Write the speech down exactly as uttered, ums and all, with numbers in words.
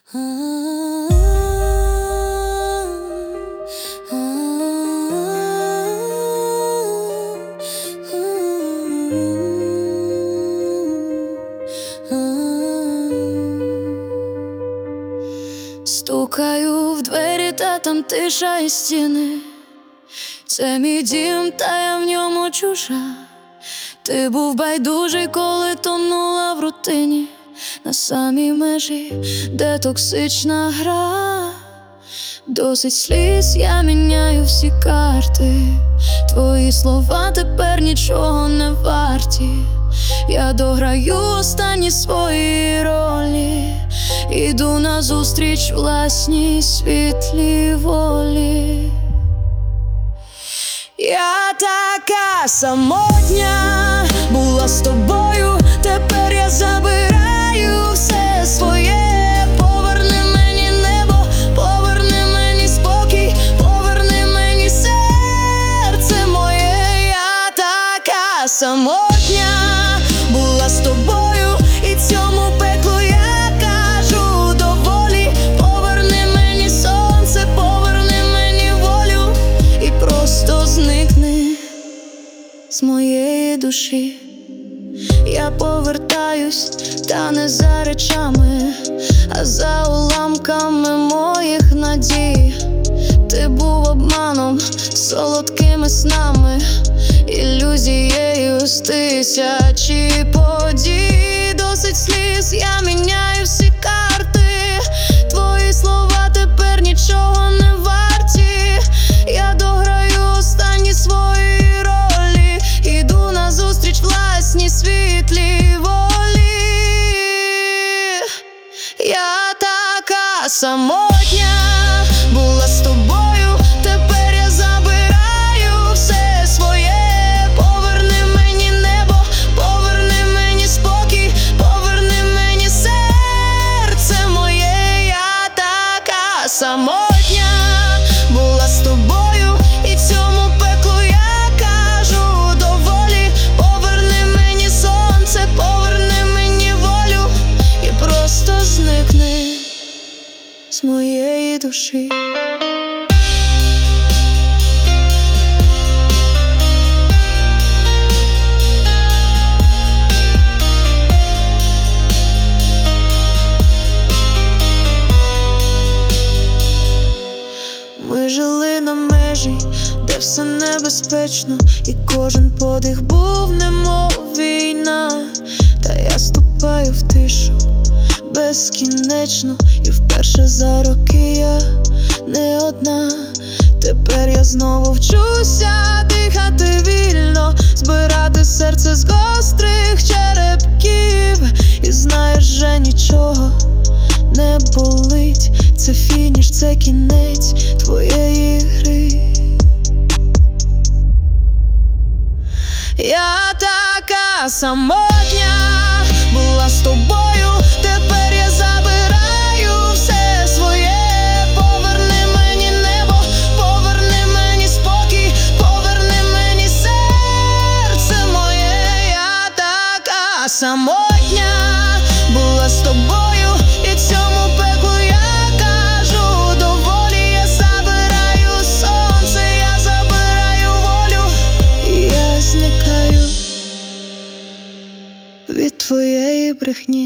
Стукаю в двері, та там тиша і стіни. Це мій дім, та я в ньому чужа. Ти був байдужий, коли тонула в рутині, на самій межі, де токсична гра. Досить сліз, я міняю всі карти. Твої слова тепер нічого не варті. Я дограю останні свої ролі, іду назустріч власній світлій волі. Я така самотня була з тобою, тепер я забираю все своє. Поверни мені небо, поверни мені спокій, поверни мені серце моє. Я така самотня була з тобою, і цьому пеклу я кажу доволі. Поверни мені сонце, поверни мені волю, і просто зникни з моєї душі. Я повертаюсь, та не за речами, а за уламками моїх надій. Ти був обманом, солодкими снами, ілюзією з тисячі подій. Досить сліз, я міняю всі карти. Твої слова тепер нічого не варті. Я дограю останні свої ролі, іду назустріч власній світлій волі. Я така самотня була з тобою, тепер я забираю все своє. Поверни мені небо, поверни мені спокій, поверни мені серце моє. Я така самотня була з тобою, і цьому пеклу я кажу доволі. Поверни мені сонце, поверни мені волю, і просто зникни з моєї душі. Ми жили на межі, де все небезпечно, і кожен подих був немов війна. Та я ступаю в тишу безкінечно, і вперше за роки я не одна. Тепер я знову вчуся дихати вільно, збирати серце з гострих черепків. І знаєш, вже нічого не болить. Це фініш, це кінець твоєї гри. Я така самотня була з тобою, тепер я забираю все своє. Поверни мені небо, поверни мені спокій, поверни мені серце моє. Я така самотня була з тобою, і цьому пеклу я кажу доволі. Я забираю сонце, я забираю волю, і я зникаю від твоєї брехні.